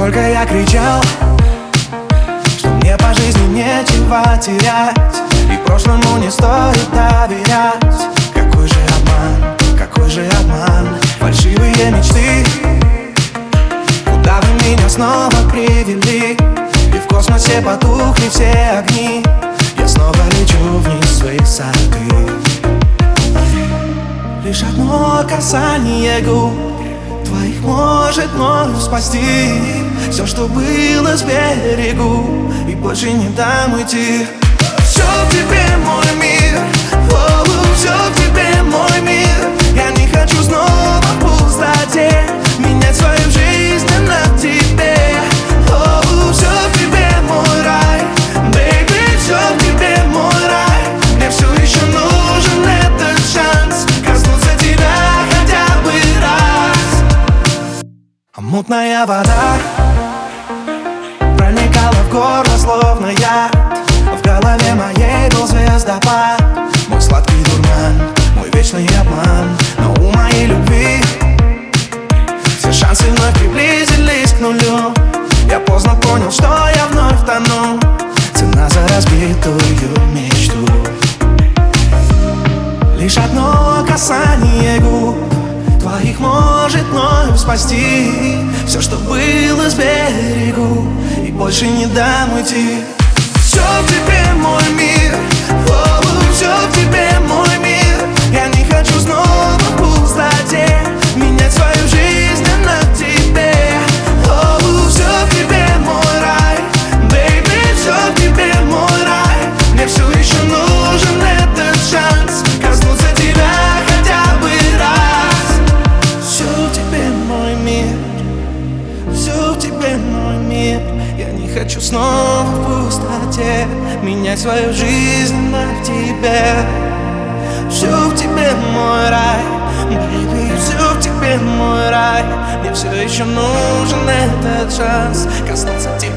Сколько я кричал, что мне по жизни нечего терять, и прошлому не стоит доверять. Какой же обман, фальшивые мечты. Куда вы меня снова привели? И в космосе потухли все огни. Я снова лечу вниз с высоты. Лишь одно касание губ твоих может мною спасти все, что было с берегу, и больше не дам уйти. Все в тебе, мой мир, все в тебе, мой мир. Я не хочу снова в пустоте менять свою жизнь на тебе. Все в тебе, мой рай, baby, все в тебе, мой рай. Мне все еще нужен этот шанс коснуться тебя хотя бы раз. А мутная вода проникала в горло, словно яд. В голове моей был звездопад, мой сладкий дурман, мой вечный обман. Но у моей любви все шансы вновь приблизились к нулю. Я поздно понял, что я вновь тону. Цена за разбитую мечту. Лишь одно касание губ твоих может мною спасти все, что было с берегу, и больше не дам уйти. Все в тебе, мой мир, все в тебе, мой мир. Я не хочу снова в пустоте менять свою жизнь на тебе. Все в тебе, мой рай, baby, все в тебе, мой рай. Мне все еще нужен этот шанс коснуться тебя хотя бы раз. Все в тебе, мой мир, все в тебе, мой мир. Я не хочу снова в пустоте менять свою жизнь на тебе. Все в тебе, мой рай, baby, все в тебе, мой рай. Мне все еще нужен этот шанс коснуться тебя.